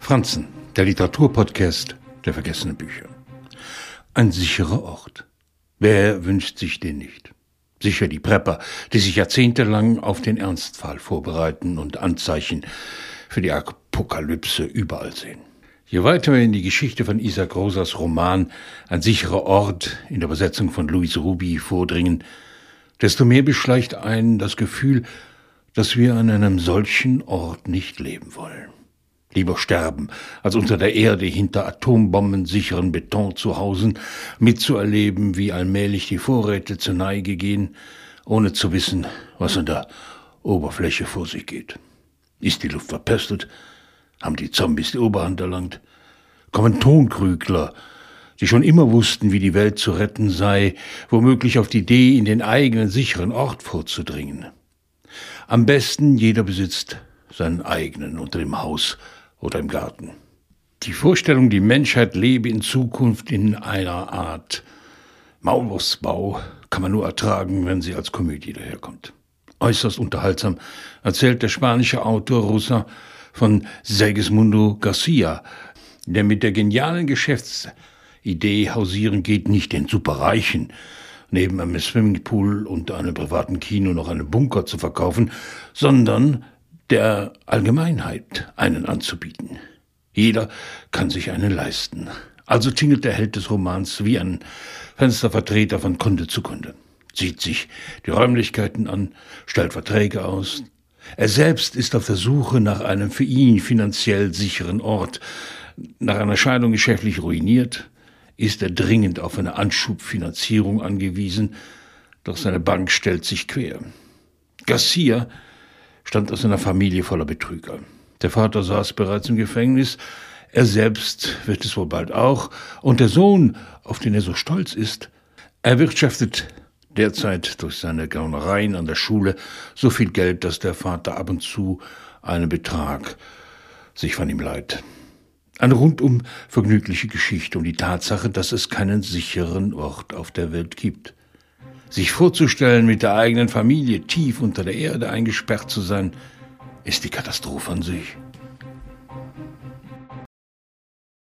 Franzen, der Literaturpodcast der vergessenen Bücher. Ein sicherer Ort. Wer wünscht sich den nicht? Sicher die Prepper, die sich jahrzehntelang auf den Ernstfall vorbereiten und Anzeichen für die Apokalypse überall sehen. Je weiter wir in die Geschichte von Isaac Rosas Roman Ein sicherer Ort in der Übersetzung von Louise Ruby vordringen, desto mehr beschleicht einen das Gefühl, dass wir an einem solchen Ort nicht leben wollen. Lieber sterben, als unter der Erde hinter atombombensicheren Beton zu hausen, mitzuerleben, wie allmählich die Vorräte zur Neige gehen, ohne zu wissen, was an der Oberfläche vor sich geht. Ist die Luft verpestet? Haben die Zombies die Oberhand erlangt? Kommen Tonkrügler, die schon immer wussten, wie die Welt zu retten sei, womöglich auf die Idee, in den eigenen sicheren Ort vorzudringen? Am besten jeder besitzt seinen eigenen unter dem Haus oder im Garten. Die Vorstellung, die Menschheit lebe in Zukunft in einer Art Maulwurfsbau, kann man nur ertragen, wenn sie als Komödie daherkommt. Äußerst unterhaltsam erzählt der spanische Autor Rosa von Segismundo Garcia, der mit der genialen Geschäftsidee hausieren geht, nicht den Superreichen neben einem Swimmingpool und einem privaten Kino noch einen Bunker zu verkaufen, sondern der Allgemeinheit einen anzubieten. Jeder kann sich einen leisten. Also tingelt der Held des Romans wie ein Fenstervertreter von Kunde zu Kunde, zieht sich die Räumlichkeiten an, stellt Verträge aus. Er selbst ist auf der Suche nach einem für ihn finanziell sicheren Ort. Nach einer Scheidung geschäftlich ruiniert, ist er dringend auf eine Anschubfinanzierung angewiesen, doch seine Bank stellt sich quer. Garcia stammt aus einer Familie voller Betrüger. Der Vater saß bereits im Gefängnis, er selbst wird es wohl bald auch, und der Sohn, auf den er so stolz ist, erwirtschaftet derzeit durch seine Gaunereien an der Schule so viel Geld, dass der Vater ab und zu einen Betrag sich von ihm leiht. Eine rundum vergnügliche Geschichte um die Tatsache, dass es keinen sicheren Ort auf der Welt gibt. Sich vorzustellen, mit der eigenen Familie tief unter der Erde eingesperrt zu sein, ist die Katastrophe an sich.